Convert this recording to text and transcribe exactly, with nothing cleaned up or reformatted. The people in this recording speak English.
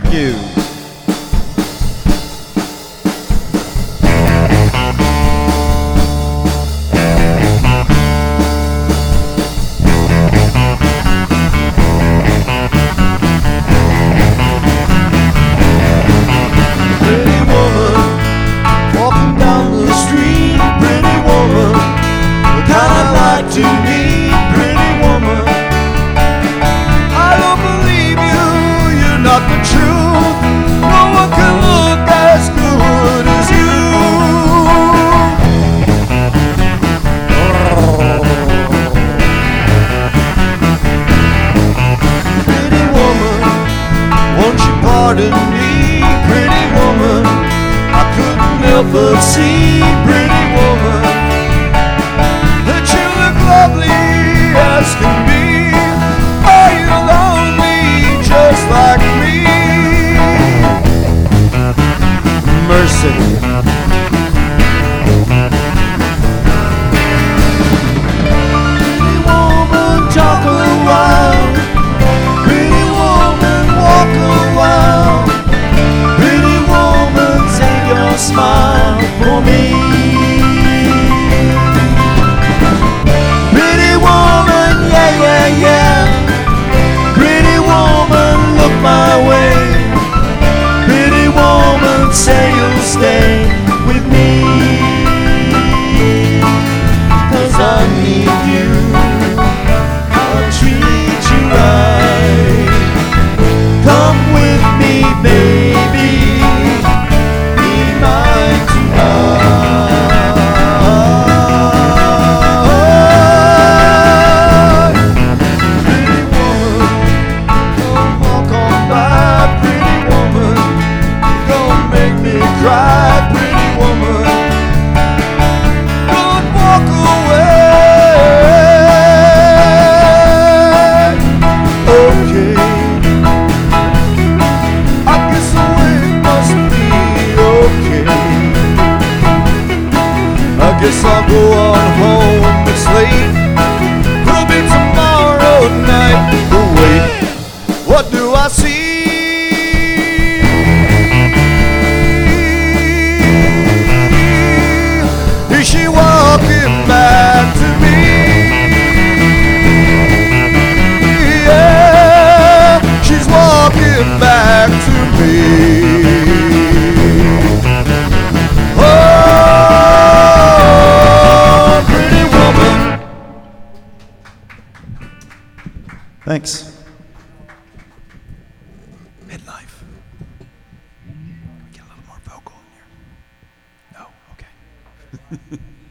you. Pretty woman, walking down the street. Pretty woman, the kind I'd like to meet. Pretty woman, I don't believe you, you're not the truth. No one can look as good as you. Pretty woman, won't you pardon me? Pretty woman, I couldn't help but see. Pretty woman, that you look lovely as can be. Are you lonely just like me? Mercy. Pretty woman, talk a while. Pretty woman, walk a while. Pretty woman, save your smile for me. Pretty woman, yeah, yeah, yeah. Pretty woman, look my way. Pretty woman, say you'll stay with me. 'Cause I need you, I'll treat you right. Come with me, baby, be mine tonight. Pretty woman, come walk on by. Pretty woman, don't make me cry. Pretty woman, don't walk away. Okay, I guess the way must be okay. I guess I'll go on home, it's late. Will be tomorrow night. But wait, what do I see? Is she walking back to me? Yeah, she's walking back to me. Oh, pretty woman. Thanks. Midlife. Get a little more vocal in here. No, okay.